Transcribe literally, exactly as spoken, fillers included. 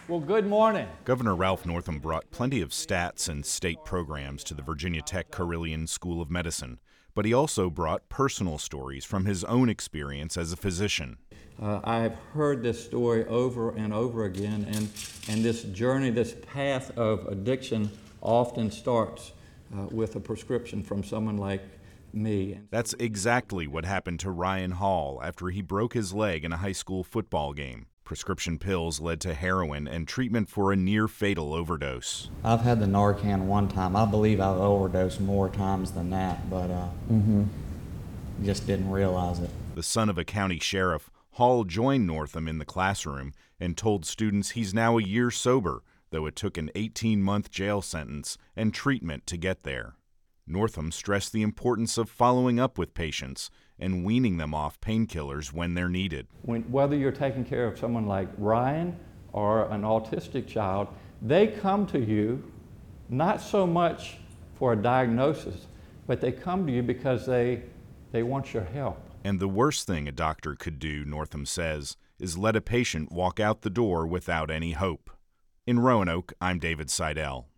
Well, good morning. Governor Ralph Northam brought plenty of stats and state programs to the Virginia Tech Carilion School of Medicine, but he also brought personal stories from his own experience as a physician. Uh, I've heard this story over and over again, and, and this journey, this path of addiction often starts uh, with a prescription from someone like me. That's exactly what happened to Ryan Hall after he broke his leg in a high school football game. Prescription pills led to heroin and treatment for a near-fatal overdose. I've had the Narcan one time. I believe I've overdosed more times than that, but uh, mm-hmm. just didn't realize it. The son of a county sheriff, Hall joined Northam in the classroom and told students he's now a year sober, though it took an eighteen-month jail sentence and treatment to get there. Northam stressed the importance of following up with patients and weaning them off painkillers when they're needed. When, whether you're taking care of someone like Ryan or an autistic child, they come to you not so much for a diagnosis, but they come to you because they, they want your help. And the worst thing a doctor could do, Northam says, is let a patient walk out the door without any hope. In Roanoke, I'm David Seidel.